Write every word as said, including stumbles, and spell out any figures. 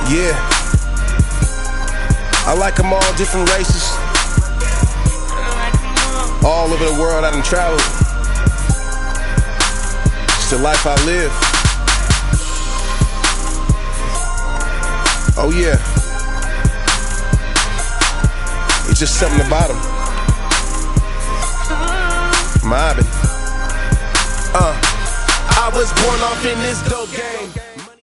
Yeah, I like them all, different races, all over the world I done traveled. It's the life I live. Oh yeah, it's just something about them. Mobbing. Uh, I was born off in this dope game.